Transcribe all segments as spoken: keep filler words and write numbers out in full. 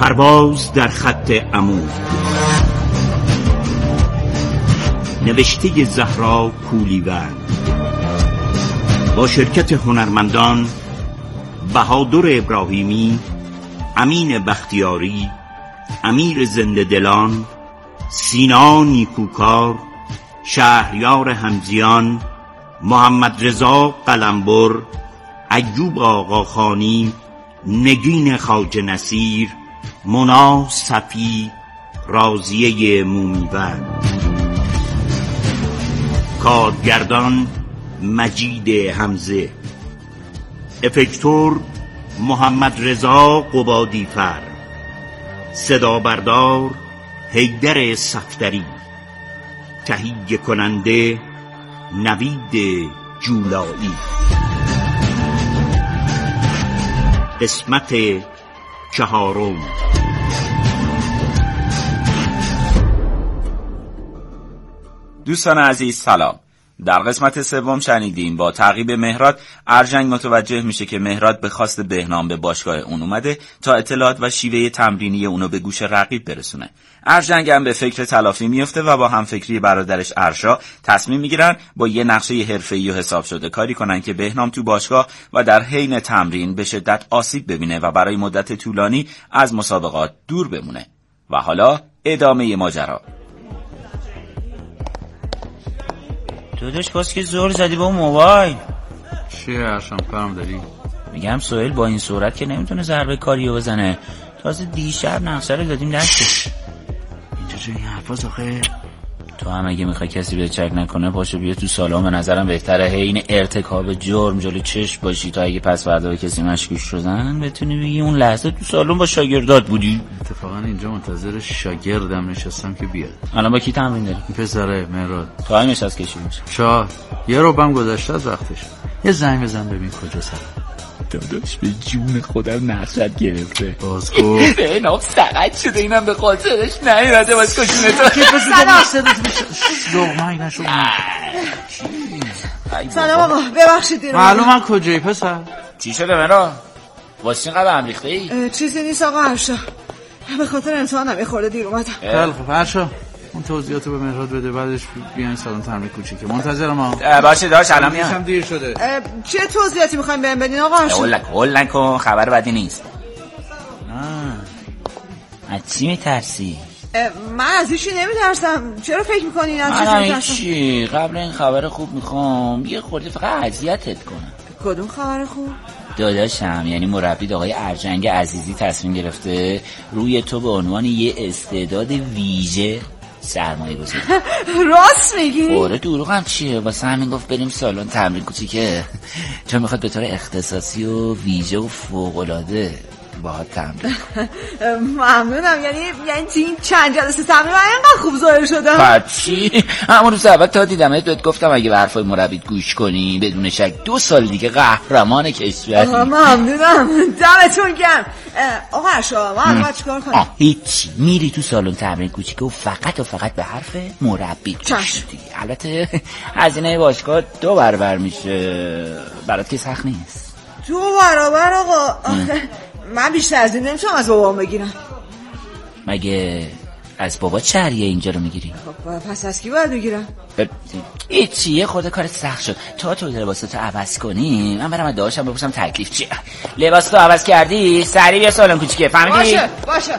پرواز در خط عمود، نوشته زهرا کولیوند، با شرکت هنرمندان بهادر ابراهیمی، امین بختیاری، امیر زنده دلان، سینا نیکوکار، شهریار همزیان، محمد رضا قلمبر، ایوب آقاخانی، نگین خواجه نصیر، مونا صفی، راضیه مومیوند. کارگردان مجید حمزه، افکتور محمد رضا قبادیفر، صدا بردار حیدر صفدری، تهیه کننده نوید جولایی. قسمت چهارم. دوستان عزیز سلام. در قسمت سوم شنیدیم با تعقیب مهراد، ارژنگ متوجه میشه که مهراد به خواست بهنام به باشگاه اون اومده تا اطلاعات و شیوه تمرینی اونو به گوش رقیب برسونه. ارژنگ هم به فکر تلافی میفته و با همفکری برادرش ارشا تصمیم میگیرن با یه نقشه حرفه‌ای و حساب شده کاری کنن که بهنام تو باشگاه و در حین تمرین به شدت آسیب ببینه و برای مدت طولانی از مسابقات دور بمونه. و حالا ادامه ماجرا. داداش باز که زور زدی با موبایل. چیه ارشم کارم داری؟ میگم سهیل با این صورت که نمیتونه ضربه کاریو بزنه. تازه دیشب نقشه رو دادیم دستش. اینجا چه این حرفاز آخه؟ تو هم اگه میخوای کسی به چک نکنه پاشو بیا تو سالن. به نظرم بهتره این ارتکاب جرم جلوی چشم باشی تا اگه پس فردا به کسی مشکوک شدن بتونی بگی اون لحظه تو سالن با شاگردات بودی. اتفاقا اینجا منتظر شاگردم نشستم که بیاد. الان با کی تمرین داری؟ پسره مهراد. تایمش از کشی میشه. چهار یه رو بم گذشته از وقتش. یه زنگ بزن ببین کجاست. داداش به جون خودم نقشت گرفته. باز گفت به نام سقط شده اینم به خاطرش نیومده باز کشونه تو. لغمه نشو. سلام آقا ببخشید. معلوم من کجایی پسر؟ چی شده مرا؟ واسه اینقدر هم ریخته ای؟ چیزی نیست آقا ارشا، به خاطر امتحانم یه خورده دیر اومدم. خیلی خوب ارشا اون توضیحاتو به مهراد بده، بعدش بیاین سالن تمرین کوچیکه. منتظرم ها. باشه داش الان میام. میشم دیر شده. چه توضیحاتی میخوایم بهم بدین آقا ارشا؟ هول نکن هول نکن خبر بدی نیست. آه از چی میترسی؟ من از هیچی نمیترسم. چرا فکر میکنین از چیزی میترسم؟ چی؟ قبل این خبر خوب میخوام یه خورده فقط اذیتت کنم. کدوم خبر خوب؟ داداشم یعنی مربی آقای ارژنگ عزیزی تصمیم گرفته روی تو به عنوان یه استعداد ویژه سرمایه گذاری. راست میگی؟ آره دروغم چیه؟ واسه همین گفت بریم سالن تمرین کوچیکه، چون میخواد به طور اختصاصی و ویژه و فوق‌العاده باهات تمرین. ممنونم. یعنی یعنی این چند جلسه تمرین من اینقدر خوب ظاهر شدم؟ چی؟ همون روز اول تا دیدم بهت گفتم اگه به حرفای مربیت گوش کنی بدون شک دو سال دیگه قهرمان کشوری. ممنونم دمتون گرم. آقا ارشا من باید چیکار کنم؟ هیچ، میری تو سالن تمرین کوچیکه و فقط و فقط به حرف مربیت گوش میدی. البته هزینه باشگاه دو برابر میشه، برات که سخت نیست. دو برابر آقا؟ من بیشتر از این نمیتونم از بابام بگیرم. مگه از بابا چریه اینجا رو میگیری؟ خب پس از کی باید بگیرم؟ هیچی، یه خورده کارت سخت شد. تا تو لباساتو عوض کنی من برم از داداشم بپرسم تکلیف چیه. لباساتو عوض کردی؟ سریع بیا سالن کوچیکه. فهمیدی؟ باشه باشه.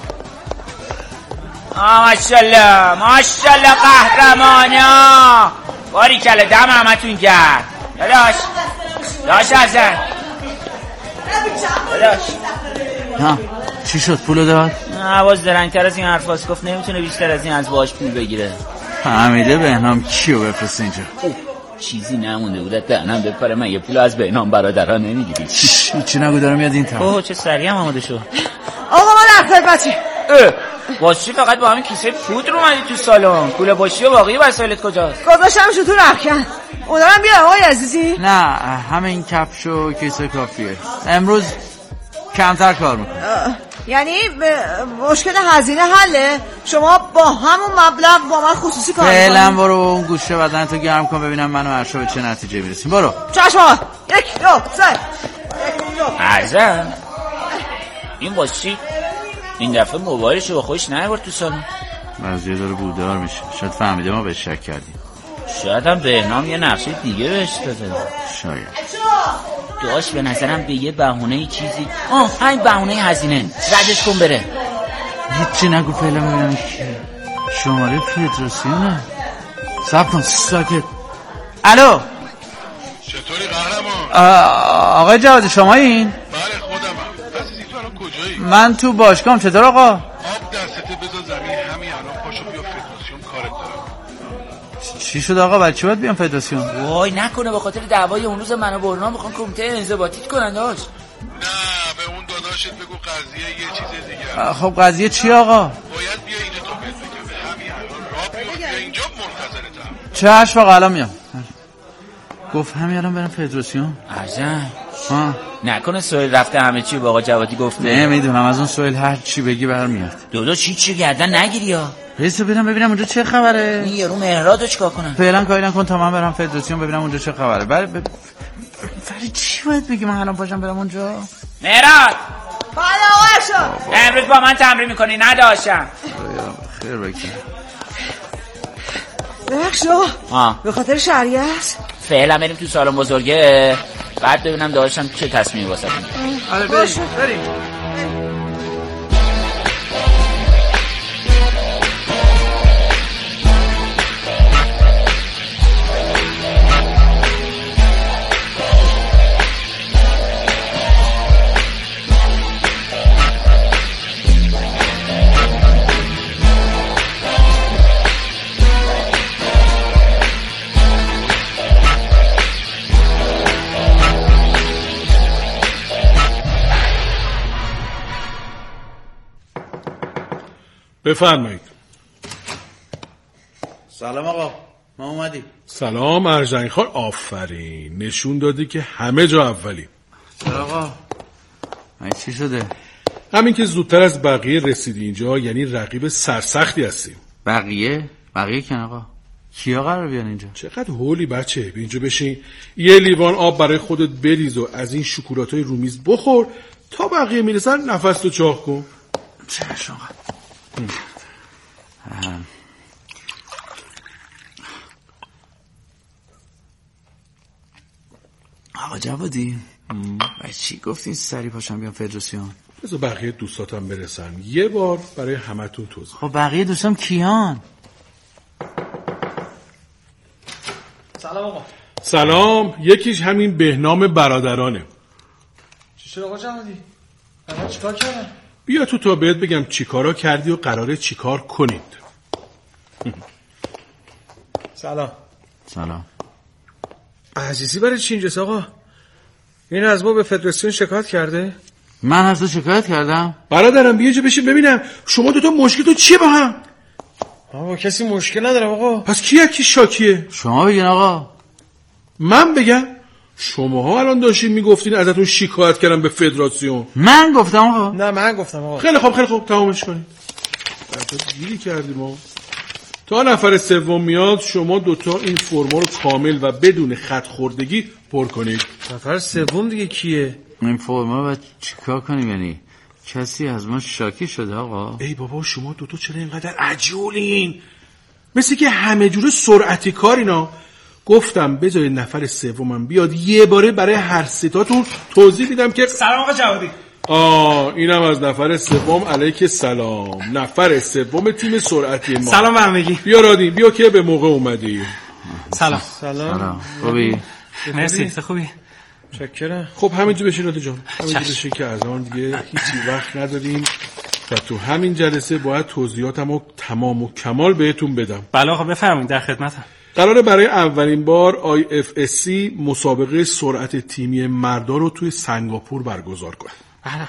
آ ماشاءالله ماشاءالله قهرمانا. باریکلا دم همتون گرم. داداش داداش ازن داداش. ها چی شد؟ پولو داد؟ نه باز درنگتر از این حرفاست. گفت نمیتونه بیشتر از این از باهاش پول بگیره. فهمیده بهنام کیو بفرسته اینجا؟ چیزی نمونده بود دهنم بپره. من یه پول از بهنام برادرها نمیگیری؟ چی نگو دارم میاد این طرف. اوه چه سریع هم آماده شد. آقا من در خدمتی. واسه فقط با همین کیسه پودر اومدی تو سالن؟ پول باشی و باقی وسایلت کجاست؟ گذاشتمشو تو رختکن. اونا رو بیارم آقای عزیزی؟ نه همین کفش و کیسه کافیه. امروز کمتر کار میکنه. یعنی مشکل هزینه حله؟ شما با همون مبلغ با من خصوصی کار میکنید؟ فعلا برو اون گوشه بدن تو گرم کن ببینم من و ارشا به چه نتیجه میرسیم. برو. چشم آقا. یک دو سه. ارزم این باشی این دفعه موبایلشو با خودش نیاورد تو سالن. قضیه داره بودار میشه. شاید فهمیده ما بهش شک کردیم. شاید هم بهنام یه نقشه دیگه بهش داده. شاید. داشت به نظرم به یه بهونه چیزی. آه همین بهونه هزینه. ردش کن بره. هیچی نگو فعلا ببینم که شماره فدراسیونه. صبر کن ساکت. الو. چطوری قهرمان؟ آقای جوادی شما این؟ بله خودمم. عزیزی تو الان کجایی؟ من تو باشگاهم. چطور آقا؟ آب دستته بذار زمین همین الان پاشو بیا فدراسیون کارت دارم. چی شد آقا؟ بچه باید بیان فدراسیون؟ وای نکنه به خاطر دعوای اون روز منو برنا میخوان کمیته انضباطی کنن داشت. نه به اون داداشت بگو قضیه یه چیز دیگه. خب قضیه چی آقا؟ باید بیا اینو تو بهت بگم. همین الان راه بیا اینجا منتظرتم. چه آقا الان میام. گفت همین الان برم فدراسیون. ارجن ها نکنه سویل رفته همه چی با آقا جوادی گفته؟ نه میدونم از اون سویل هر چی بگی برمیاد. داداش چی چی گردن نگیری یا بس ببینم ببینم اونجا چه خبره. این یارو مهرادو چیکار کنن؟ فعلا کاری نکن تا من برم فدراسیون ببینم اونجا چه خبره. برای ب... برای چی باید بگی من الان پاشم برم اونجا؟ مهراد بله آقا شو امروز با من تمرین میکنی؟ نداشتم. خیر بکن. بخشو ها به خاطر شریعت فعلا بریم تو سالن بزرگه بعد ببینم داداشم چه تصمیمی واسه میگیره. آره بریم بریم. بفرمایید. سلام آقا ما اومدیم. سلام ارجنگ خان. آفرین نشون دادی که همه جا اولی. چرا آقا؟ این چی شده؟ همین که زودتر از بقیه رسیدی اینجا یعنی رقیب سرسختی هستیم. بقیه؟ بقیه کن آقا؟ کیا قرار بیان اینجا؟ چقدر هولی بچه. به اینجا بشین یه لیوان آب برای خودت بریز و از این شکلاتای رومیز بخور تا بقیه میرسن نفس تو چاق کن. چشم آقا. آقا جوادی برای چی گفتین سری پاشم بیام فدراسیون؟ بذار بقیه دوستاتم برسن یه بار برای همتون توضیح. خب بقیه دوستام کیان؟ سلام آقا. سلام. یکیش همین بهنام برادرانه. چی شد آقا جوادی؟ الان چیکار کردن؟ بیا تو تا بهت بگم چیکارا کردی و قراره چیکار کنید. سلام. سلام. عزیزی برای چی اینجاست آقا؟ این از ما به فدراسیون شکایت کرده؟ من از تو شکایت کردم؟ برادرم بیا اینجا بشین ببینم شما دوتا مشکل تو چیه با هم؟ من با کسی مشکل ندارم آقا. پس کی کی شاکیه؟ شما بگین آقا. من بگم؟ شماها الان داشتین میگفتین ازتون شکایت کردم به فدراسیون. من گفتم آقا؟ نه من گفتم آقا. خیلی خوب خیلی خوب تمامش کنید. بعد گیری کردیم ما. تا نفر سوم میاد شما دوتا این فرما رو کامل و بدون خط خوردگی پر کنید. نفر سوم دیگه کیه؟ این فرما باید چیکار کنیم؟ یعنی کسی از ما شاکی شده آقا؟ ای بابا شما دوتا چرا اینقدر عجولین؟ مثل که همه جوره سرعتی کارینا. گفتم بذار نفر سومم بیاد یه باره برای هر ستاتون توضیح میدم که. سلام آقا جوادی. آه اینم از نفر سوم. علیک سلام. نفر سوم تیم سرعتی ما. سلام همگی. بیا رادین بیا که به موقع اومدی. سلام. سلام. سلام. خوبی؟ مرسی. خوبی؟ چکرم. خب همینجا بشین رادی جان. همینجا بشین که از آن دیگه هیچی وقت نداریم و تو همین جلسه باید توضیحاتمو تمام و کمال بهتون بدم. بله آقا بفرمایید در خدمتم. قراره برای اولین بار آی اف اس سی مسابقه سرعت تیمی مردا رو توی سنگاپور برگزار کنه. بله.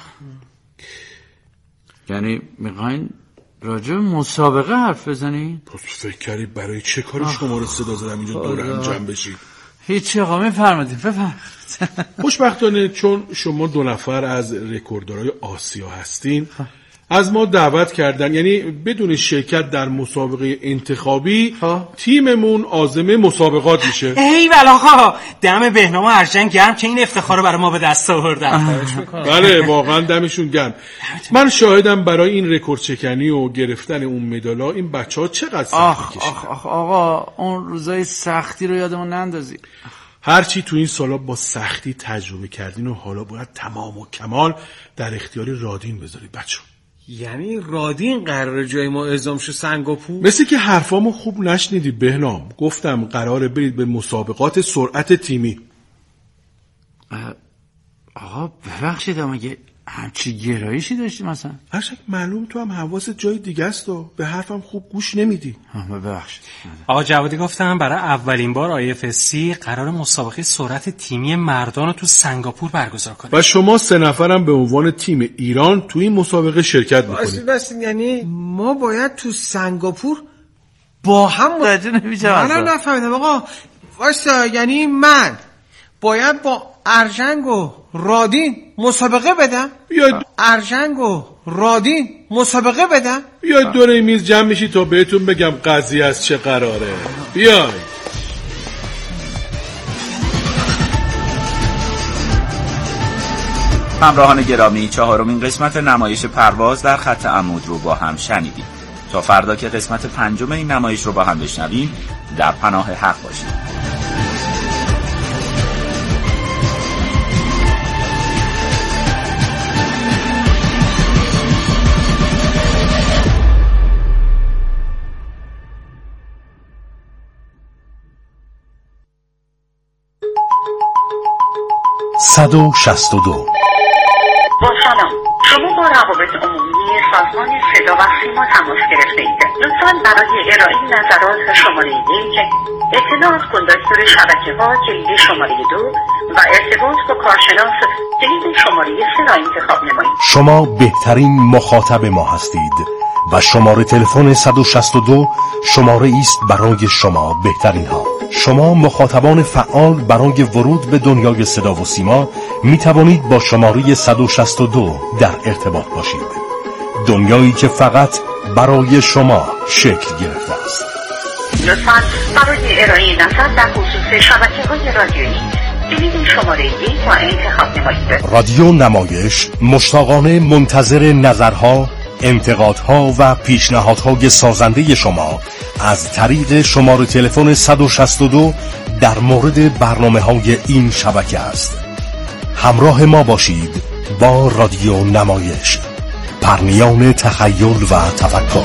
یعنی میخواین راجع مسابقه حرف بزنین؟ پس فکر کردی برای چه کاری شما رو صدا زدم اینجا دور هم جمع بشید؟ هیچی آقا میفرمایید بفرمایید. خوشبختانه چون شما دو نفر از رکورددارای آسیا هستین از ما دعوت کردن، یعنی بدون شرکت در مسابقه انتخابی ها؟ تیممون عازم مسابقات میشه. ای ول آقا، دم بهنام و ارجن گرم که این افتخار رو برای ما به دست آوردن. بله واقعا دمشون گرم. من شاهدم برای این رکورد چکنی و گرفتن اون مدالا این بچه‌ها چقدر سخت کشیدن. آخ آخ آقا اون روزای سختی رو یادمون نندازی. هرچی تو این سالا با سختی تجربه کردین و حالا باید تمام و کمال در اختیار رادین بذارید بچه. یعنی رادین قراره جای ما اعزام شه سنگاپور؟ مثل که حرفامو خوب نشنیدی بهنام. گفتم قراره برید به مسابقات سرعت تیمی. آقا ببخشید اما یه همچی گرایشی داشتی مثلا؟ هرچک معلوم تو هم حواست جای دیگه است و به حرفم خوب گوش نمیدی. ببخشید. آقا جوادی گفتم برای اولین بار آی اف اس سی قرار مسابقه سرعت تیمی مردان رو تو سنگاپور برگزار کنه و شما سه نفرم به عنوان تیم ایران تو این مسابقه شرکت میکنید. بس یعنی ما باید تو سنگاپور با هم متوجه نمیشم. من نفهمیدم آقا. واسه یعنی من باید با ارجنگ و رادین مسابقه بدم؟ بیاید ارجنگ و رادین مسابقه بدم؟ بیاید دور این میز جمع میشی تا بهتون بگم قضیه از چه قراره. بیاید. همراهان گرامی، چهارمین قسمت نمایش پرواز در خط عمود رو با هم شنیدیم. تا فردا که قسمت پنجم این نمایش رو با هم بشنویم، در پناه حق باشید. صد و شصت و دو. با سلام، شما با روابط عمومی سازمان صدا و سیما تماس گرفته اید. لطفاً برای ارائه نظرات شماره یک، اطلاعات کندکتور شبکه‌ها کلید شماره دو و ارتباط با کارشناس کلید شماره سه را انتخاب نمایید. شما بهترین مخاطب ما هستید و شماره تلفن صد و شصت و دو شماره است برای شما بهترین ها. شما مخاطبان فعال برای ورود به دنیای صدا و سیما می توانید با شماره صد و شصت و دو در ارتباط باشید. دنیایی که فقط برای شما شکل گرفته است. لطفاً برای ارائه نظر در خصوص شبکه‌های رادیویی کلید شماره یک را انتخاب نمایید. رادیو نمایش مشتاقانه منتظر نظرها، انتقادها و پیشنهادهای سازنده شما از طریق شماره تلفن صد و شصت و دو در مورد برنامه‌های این شبکه است. همراه ما باشید با رادیو نمایش، پرنیان تخیل و تفکر.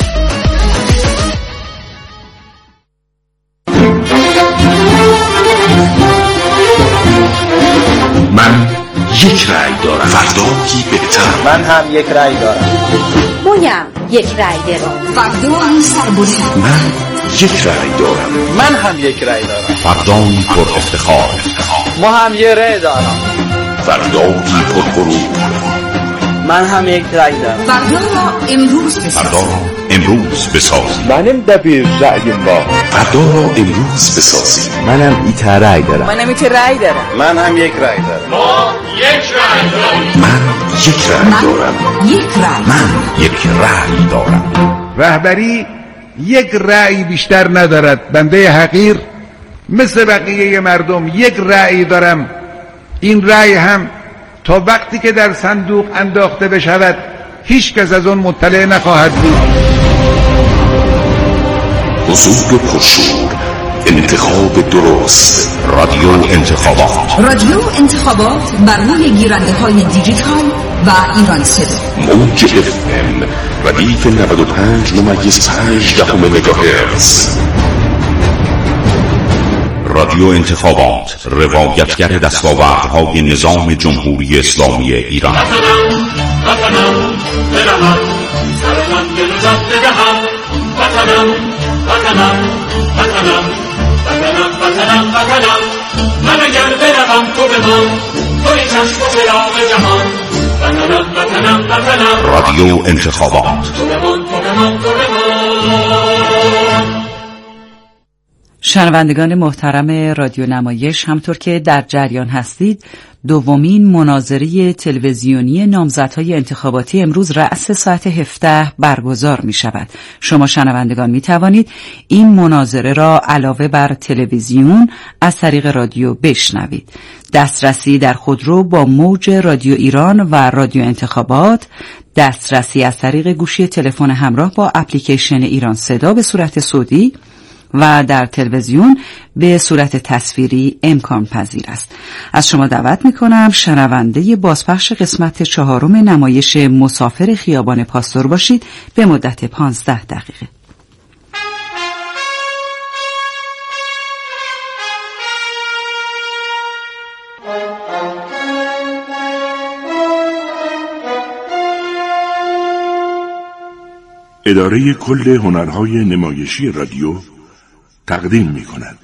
من یک رأی دارم، فردایی بهتر. من هم یک رأی دارم. مویم یک رأی دارم. فردایی سربلند. من یک رأی دارم. من هم یک رأی دارم. فردایی پر افتخار. ما هم یک رأی دارم. فردایی پر غرور. من هم یک رأی دارم. فردا را امروز بسازیم. فردا را امروز بسازیم. منم دبیر رأی ما. فردا را امروز بسازیم. منم ایت رأی دارم. منم ایت رأی دارم. من هم یک رأی دارم. ما یک رأی داریم. من یک رأی دارم. یک رأی. من یک رأی دارم. رهبری یک رأی بیشتر ندارد. بنده حقیر مثل بقیه مردم یک رأی دارم. این رأی هم تا وقتی که در صندوق انداخته بشود هیچ کس از اون مطلع نخواهد بود. حضور پرشور، انتخاب درست، رادیو انتخابات. رادیو انتخابات بر روی گیرنده های دیجیتال و ایران صدا. موج اف ام ردیف نود و پنج ممیز پنج دهم مگاهرتز. رادیو انتخابات، روایتگر دستاوردهای نظام جمهوری اسلامی ایران. رادیو انتخابات. شنوندگان محترم رادیو نمایش، همطور که در جریان هستید، دومین مناظره تلویزیونی نامزدهای انتخاباتی امروز رأس ساعت هفده برگزار می شود. شما شنوندگان می توانید این مناظره را علاوه بر تلویزیون از طریق رادیو بشنوید. دسترسی در خودرو با موج رادیو ایران و رادیو انتخابات، دسترسی از طریق گوشی تلفن همراه با اپلیکیشن ایران صدا به صورت صوتی و در تلویزیون به صورت تصویری امکان پذیر است. از شما دعوت میکنم شنونده بازپخش قسمت چهارم نمایش مسافر خیابان پاستور باشید به مدت پانزده دقیقه. اداره کل هنرهای نمایشی رادیو تقدیم می کند.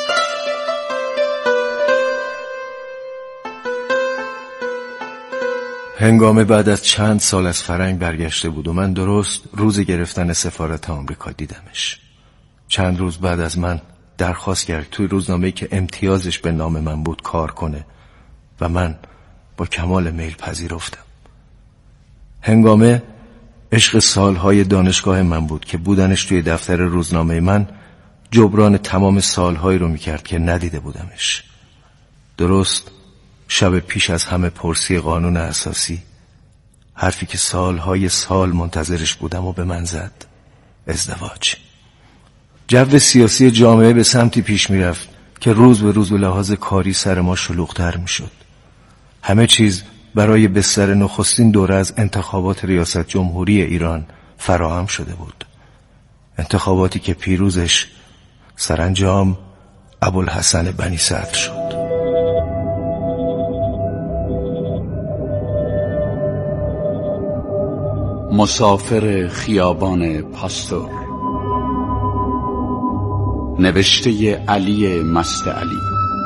هنگام بعد از چند سال از فرنگ برگشته بود و من درست روز گرفتن سفارت آمریکا دیدمش. چند روز بعد از من درخواست کرد توی روزنامه‌ای که امتیازش به نام من بود کار کنه و من با کمال میل پذیرفتم. هنگامه عشق سالهای دانشگاه من بود که بودنش توی دفتر روزنامه من جبران تمام سالهایی رو میکرد که ندیده بودمش. درست شب پیش از همه پرسی قانون اساسی، حرفی که سالهای سال منتظرش بودم و به من زد: ازدواج. جو سیاسی جامعه به سمتی پیش میرفت که روز به روز به لحاظ کاری سر ما شلوغ‌تر میشد. همه چیز برای بستر نخستین دوره از انتخابات ریاست جمهوری ایران فراهم شده بود. انتخاباتی که پیروزش سرانجام ابوالحسن بنی صدر شد. مسافر خیابان پاستور، نوشته علی مست علی،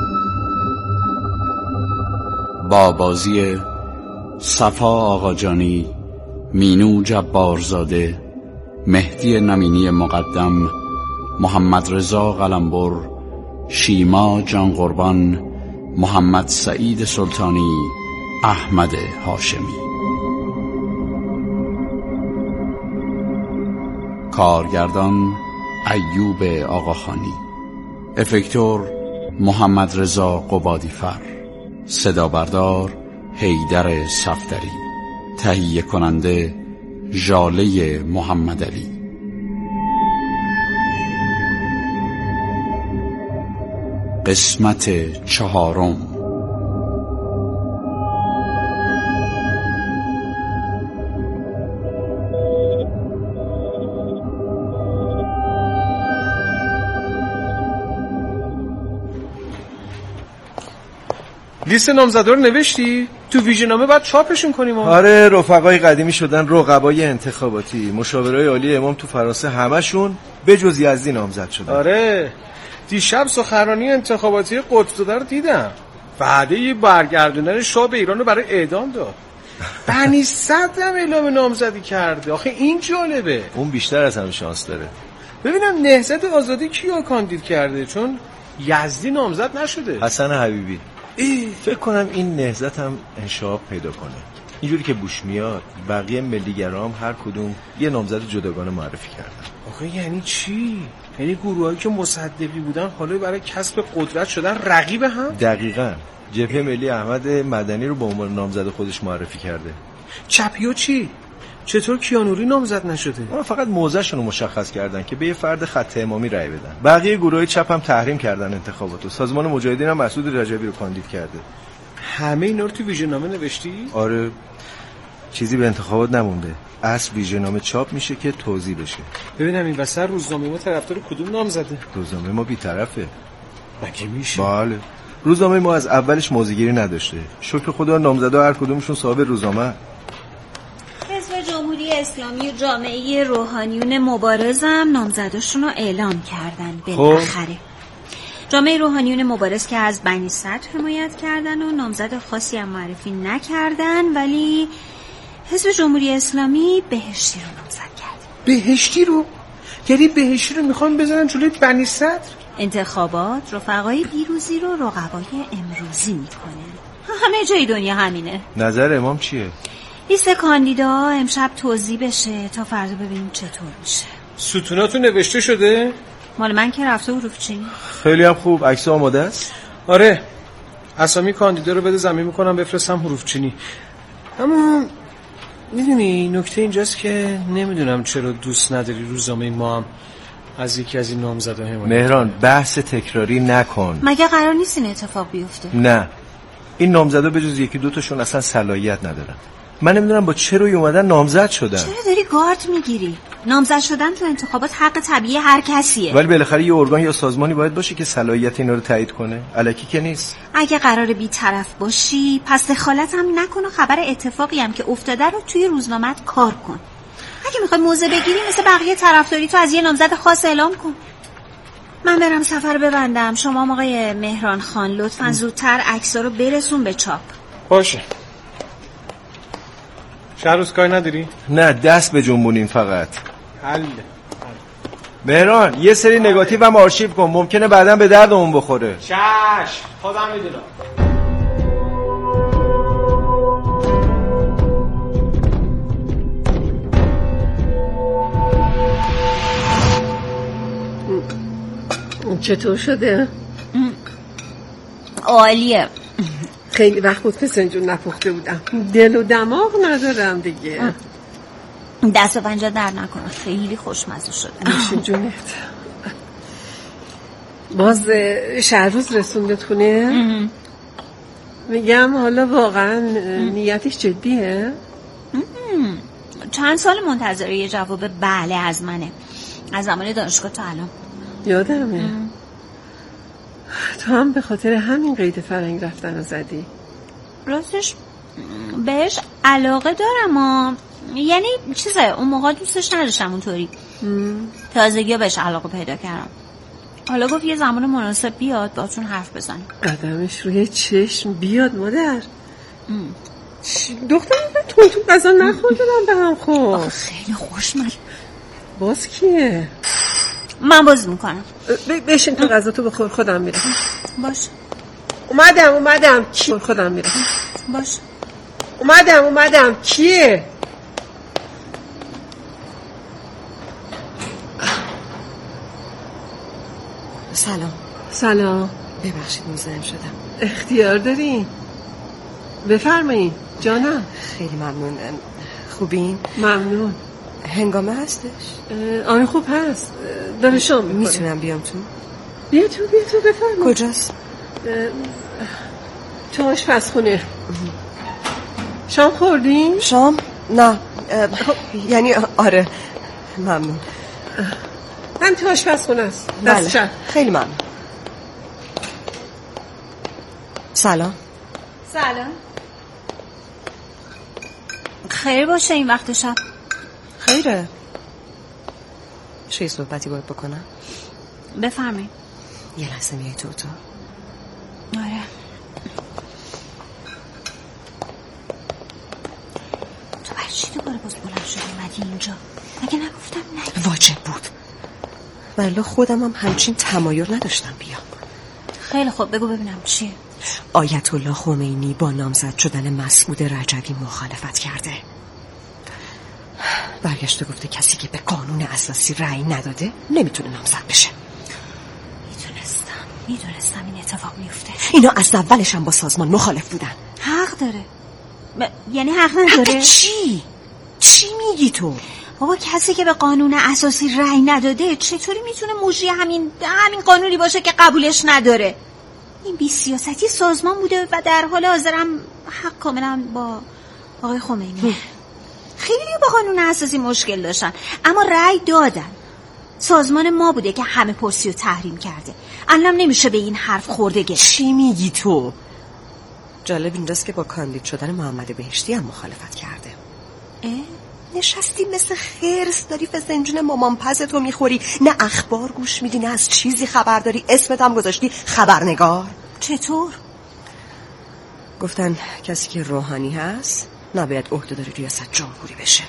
با بازی صفا آقاجانی، مینو جبارزاده، مهدی نمینی مقدم، محمد رضا قلمبر، شیما جان قربان، محمد سعید سلطانی، احمد هاشمی. کارگردان ایوب آقاخانی، افکتور محمد رضا قبادیفر، صدا بردار حیدر صفدری، تهیه کننده ژاله محمد علی. قسمت چهارم. لیست نامزدا رو نوشتی؟ تو ویژنامه باید چاپشون کنیم. آره، رفقای قدیمی شدن رقبای انتخاباتی، مشاورای عالی امام تو فرانسه همشون به جز یزدی نامزد شدن. آره، دیشب سخنرانی انتخاباتی قطب زاده رو دیدم. وعده برگردوندن شاه به ایران رو برای اعدام داد. بنی صدر هم اعلام نامزدی کرده. آخه این جالبه. اون بیشتر از همه شانس داره. ببینم نهضت آزادی کیو کاندید کرده، چون یزدی نامزد نشده. حسن حبیبی. ای فکر کنم این نهضت هم انشعاب پیدا کنه. اینجوری که بوش میاد بقیه ملیگرام هر کدوم یه نامزد جداگانه معرفی کردن. آخه یعنی چی؟ یعنی گروهایی که مصدقی بودن حالا برای کسب قدرت شدن رقیب هم؟ دقیقاً. جبهه ملی احمد مدنی رو به عنوان نامزد خودش معرفی کرده. چپیو چی؟ چطور کیانوری نامزد نشده؟ اونا فقط موضعشون رو مشخص کردن که به یه فرد خط امامی رأی بدن. بقیه گروهای چپ هم تحریم کردن انتخاباتو. سازمان مجاهدین هم مسعود رجبی رو کاندید کرده. همه اینا رو تو ویژنامه نوشتی؟ آره. چیزی به انتخابات نمونده. اصل ویژنامه چاپ میشه که توضیح بشه. ببینم این وسط روزنامه ما طرفدار کدوم نامزده؟ روزنامه ما بی‌طرفه. مگه میشه؟ بله. روزنامه ما از اولش موضع‌گیری نداشته. شکر خدا نامزدا هر کدومشون صاحب روزنامه. حزب جمهوری اسلامی و جامعه روحانیون مبارزم نامزداشون رو اعلام کردن بالاخره. جامعه روحانیون مبارز که از بنی صدر حمایت کردن و نامزد خاصی هم معرفی نکردن، ولی حزب جمهوری اسلامی بهشتی رو نامزد کرد. بهشتی رو؟ یعنی بهشتی رو میخوان بذارن جلوی بنی صدر؟ انتخابات رفقای دیروزی رو رقبای امروزی میکنه. همه جای دنیا همینه. نظر امام چیه؟ لیست کاندیدا امشب توضیح بشه تا فردا ببینیم چطور میشه. ستوناتون نوشته شده؟ مال من که رفته حروف چینی. خیلی هم خوب. عکس آماده است؟ آره. اسامی کاندیدا رو بده زمین میکنم بفرستم حروف چینی. اما میدونی نکته اینجاست که نمیدونم چرا دوست نداری روزنامه ما هم از یکی از این نامزدا حمایت. مهران بحث تکراری نکن. مگه قرار نیست این اتفاق بیفته؟ نه. این نامزدا به جز یکی دو تاشون اصلا صلاحیت ندارن. من نمیدونم با چه روی اومدن نامزد شدن. چرا داری گارد میگیری؟ نامزد شدن تو انتخابات حق طبیعی هر کسیه. ولی بالاخره یه ارگان یا سازمانی باید باشه که صلاحیت اینا رو تایید کنه. الکی که نیست. اگه قراره بی‌طرف باشی پس دخالت هم نکن و خبر اتفاقی هم که افتاده رو توی روزنامه‌ات کار کن. اگه میخوای موضع بگیری مثل بقیه طرفداری تو از یه نامزد خاص اعلام کن. من برم سفر ببندم. شما آقای مهران خان لطفاً زودتر عکس‌ها رو برسون به چاپ. باشه. چند روز کاری نداری؟ نه دست به جنبونیم فقط. حله. مهران یه سری نگاتیو هم آرشیو کن، ممکنه بعداً به دردمون بخوره. چشم خودم میدونم. چطور شده؟ عالیه. خیلی وقت بود فسنجون نپخته بودم. دل و دماغ ندارم دیگه. دست و پنجه در نکنه. خیلی خوشمزه شده. نوشین جونت. باز شهروز رسوندت خونه؟ میگم حالا واقعا نیتش جدیه؟ چند سال منتظره یه جواب بله از منه. از زمان دانشگاه تا الان. یادمه. تو هم به خاطر همین قید فرنگ رفتن رو زدی؟ راستش بهش علاقه دارم ها. یعنی چیزه اون موقع دوستش نداشتم اونطوری. تازگی بهش علاقه پیدا کردم. حالا گفت یه زمان مناسب بیاد باهاتون حرف بزنیم. قدمش روی چشم بیاد مادر. دختر تون تو غذا نخوردم به هم خب. خیلی خوشمزه. باز کیه؟ من باز میکنم. بشین تو غذا تو بخور خودم میرم. باش. اومدم اومدم کی؟ خودم میرم. باش. اومدم اومدم کیه؟ سلام. سلام. ببخشید مزاحم شدم. اختیار داری. بفرمایید جانم. خیلی ممنون. خوبین؟ ممنون. هنگامه هستش؟ آره خوب هست. داره شام میکنه. میتونم بیام تو؟ بیا تو بیا تو بفرمایید. کجاست؟ تو آشپزخونه. شام خوردین؟ شام؟ نه یعنی آره ممنون. من تو آشپزخونه است. بله خیلی ممنون. سلام. سلام. خیر باشه این وقت شب. خیره. چه صحبتی باید بکنم؟ بفرمایید. یه لحظه میای تو اتاق؟ آره. تو برای چی دوباره باز بلند شدی اومدی اینجا؟ مگه نگفتم نه؟ واجب بود. ولی خودم هم همچین تمایل نداشتم بیام. خیلی خوب بگو ببینم چیه؟ آیت الله خمینی با نامزد شدن مسعود رجبی مخالفت کرده. برگشته گفته کسی که به قانون اساسی رأی نداده نمیتونه نامزد بشه. میدونستم میدونستم این اتفاق میفته. اینا از اولش هم با سازمان مخالف بودن. حق داره. ب... یعنی حق نداره؟ حق چی؟ چی میگی تو؟ بابا کسی که به قانون اساسی رأی نداده چطوری میتونه مجری همین همین قانونی باشه که قبولش نداره؟ این بی سیاستی سازمان بوده و در حال حاضرم حق کاملا با آقای خمینی. خیلی با قانون اساسی مشکل داشتن اما رأی دادن. سازمان ما بوده که همه پرسی رو تحریم کرده. الان نمیشه به این حرف خورده گرفت. چی میگی تو؟ جالب اینجاست که با کاندید شدن محمد بهشتی هم مخالفت کرده. اه؟ نشستی مثل خرس داری فسنجون مامان پزتو میخوری، نه اخبار گوش میدی نه از چیزی خبر داری. اسمت هم گذاشتی خبرنگار. چطور؟ گفتن کسی که روحانی هست نباید عهدهدار ریاست جمهوری بشه.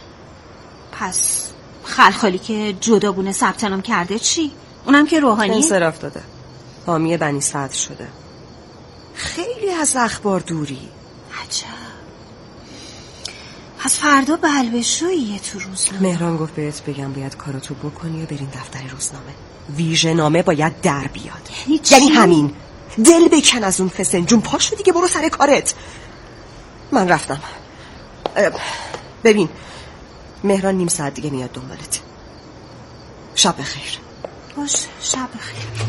پس خلخالی که جداگونه ثبت نام کرده چی؟ اونم که روحانی انصراف داده. حامی بنی صدر شده. خیلی از اخبار دوری. عجب. از فردا بلبشوییه تو روزنامه. مهران گفت بهت بگم باید کاراتو بکنی و برین دفتر روزنامه. ویژه نامه باید در بیاد. یعنی چی؟ یعنی همین. دل بکن از اون فسنجون، پاشو دیگه برو سر کارت. من رفتم. ببین مهران نیم ساعت دیگه میاد دنبالت. شب بخیر. باش، شب بخیر.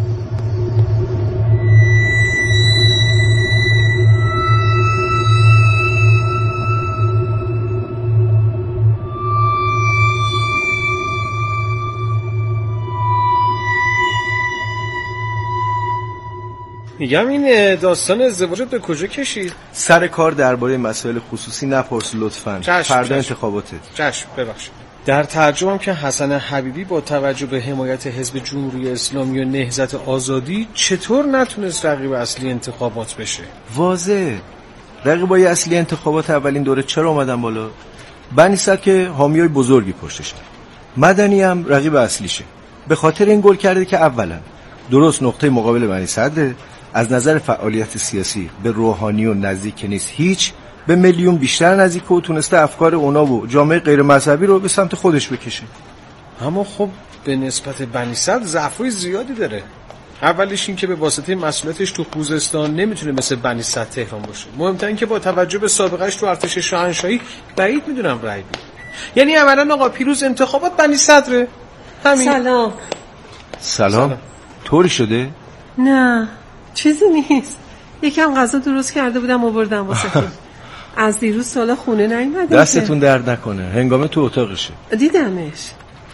میگم این داستان ازدواجت به کجا کشید؟ سر کار درباره مسائل خصوصی نپرس لطفاً. فردا انتخاباته. چشم ببخشید. در ترجمه که حسن حبیبی با توجه به حمایت حزب جمهوری اسلامی و نهضت آزادی چطور نتونست رقیب اصلی انتخابات بشه؟ واضح. رقیبای اصلی انتخابات اولین دوره چرا اومدن بالا؟ بنی صدر که حامیای بزرگی پشتشن. مدنی هم رقیب اصلیشه. به خاطر این گل کرده که اولا درست نقطه مقابل بنی صدر، از نظر فعالیت سیاسی به روحانی و نزدیک نیست هیچ، به میلیون بیشتر نزدیک و تونسته افکار اونا و جامعه غیر مذهبی رو به سمت خودش بکشه. اما خب به نسبت بنی صدر ضعفای زیادی داره. اولیش این که به واسطه مسئولیتش تو خوزستان نمیتونه مثل بنی صدر تهران باشه. مهمتر این که با توجه به سابقهش تو ارتش شاهنشاهی بعید میدونم رأی بده. یعنی اولا آقا پیروز انتخابات بنی صدره. همین. سلام. سلام. طوری شده؟ نه چیزی نیست. یکم غذا درست کرده بودم آوردم واسه. از دیروز سالا خونه نیومده. دستتون درد نکنه. هنگامه تو اتاقشه. دیدمش.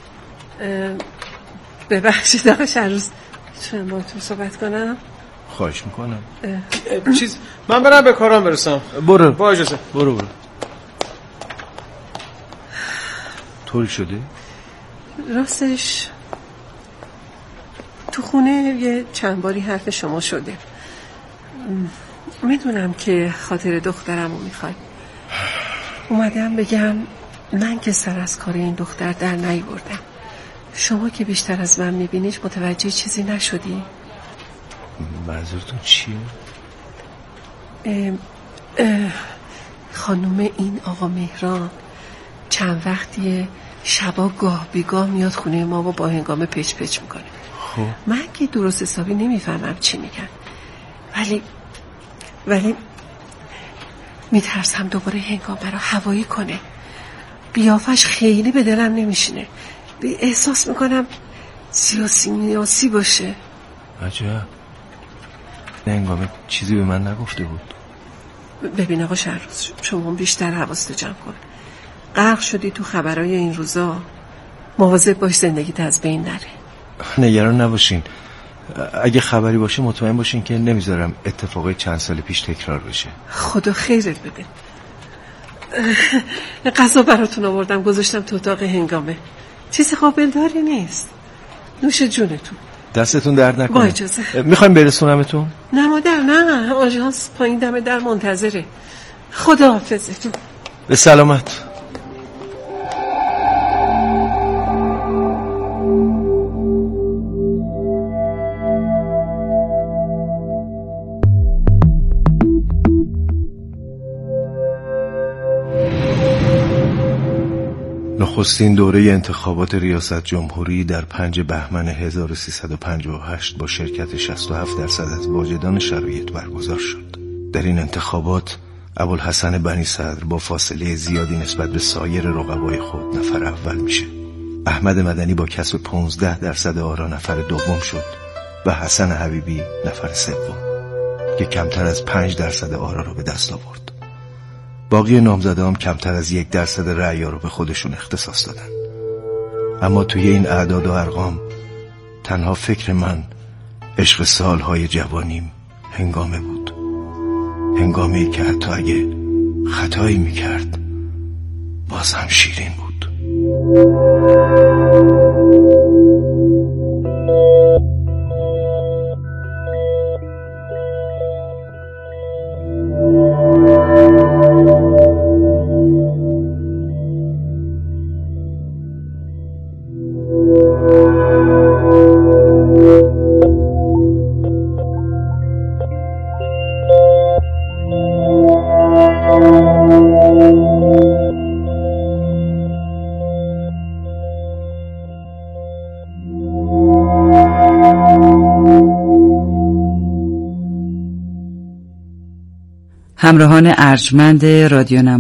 ببخشید آقا شهروز، میتونم با تو صحبت کنم؟ خواهش میکنم. چیز من برم به کارام برسم. برو. با اجازه. برو برو. طوری شده؟ راستش تو خونه یه چند باری حرف شما شده. میدونم که خاطر دخترم رو میخوای. اومدم بگم من که سر از کار این دختر در نیاوردم. شما که بیشتر از من میبینیش متوجه چیزی نشدی؟ منظورتون چیه؟ اه اه خانوم این آقا مهران چند وقتیه شبا گاه بیگاه میاد خونه ما و با هنگامه پچ پچ میکنه. خب من که درست حسابی نمیفهمم چی میگن، ولی ولی میترسم دوباره هنگامه رو هوایی کنه. قیافش خیلی به دلم نمیشینه. احساس میکنم سیاسی میاسی باشه. عجب. هنگامه چیزی به من نگفته بود. ببین آقا شهروز، شما بیشتر حواستو جمع کن. غرق شدی تو خبرای این روزا، مواظب باش زندگیت از بین نره. نگران نباشین، اگه خبری باشه مطمئن باشین که نمیذارم اتفاقای چند سال پیش تکرار بشه. خدا خیرت بده. غذا براتون آوردم گذاشتم تو اتاق هنگامه. چیز قابل داری نیست. نوش جونتون. دستتون درد نکنه. با اجازه. میخوایم برسونمتون؟ نه مادر نه، آژانس پایین دم در منتظره. خدا حافظتون. به سلامت. نخستین دوره انتخابات ریاست جمهوری در پنج بهمن هزار و سیصد و پنجاه و هشت با شرکت شصت و هفت درصد از واجدان شرایط برگزار شد. در این انتخابات ابوالحسن بنی صدر با فاصله زیادی نسبت به سایر رقبای خود نفر اول میشه. احمد مدنی با کسب پانزده درصد آرا نفر دوم شد و حسن حبیبی نفر سوم که کمتر از پنج درصد آرا رو به دست آورد. باقی نامزده‌ها کمتر از یک درصد رأی رو به خودشون اختصاص دادن. اما توی این اعداد و ارقام تنها فکر من عشق سالهای جوانیم هنگامه بود. هنگامه‌ای که حتی اگه خطایی میکرد باز هم شیرین بود. همراهان ارجمند رادیو